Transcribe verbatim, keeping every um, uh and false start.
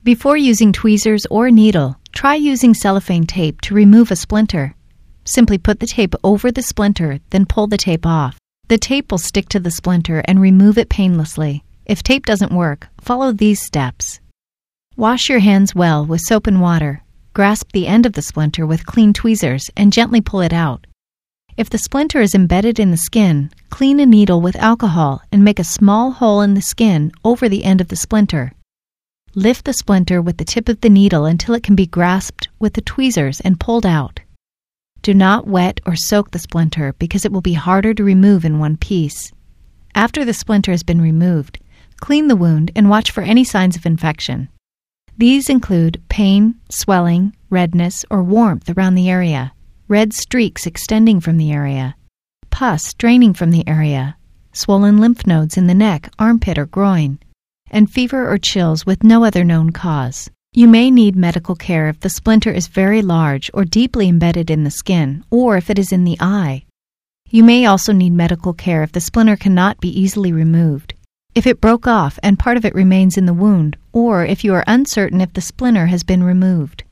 Before using tweezers or a needle, try using cellophane tape to remove a splinter. Simply put the tape over the splinter, then pull the tape off. The tape will stick to the splinter and remove it painlessly. If tape doesn't work, follow these steps. Wash your hands well with soap and water. Grasp the end of the splinter with clean tweezers and gently pull it out. If the splinter is embedded in the skin, clean a needle with alcohol and make a small hole in the skin over the end of the splinter. Lift the splinter with the tip of the needle until it can be grasped with the tweezers and pulled out. Do not wet or soak the splinter because it will be harder to remove in one piece. After the splinter has been removed, clean the wound and watch for any signs of infection. These include pain, swelling, redness, or warmth around the area, red streaks extending from the area, pus draining from the area, swollen lymph nodes in the neck, armpit, or groin, and fever or chills with no other known cause. You may need medical care if the splinter is very large or deeply embedded in the skin, or if it is in the eye. You may also need medical care if the splinter cannot be easily removed, if it broke off and part of it remains in the wound, or if you are uncertain if the splinter has been removed.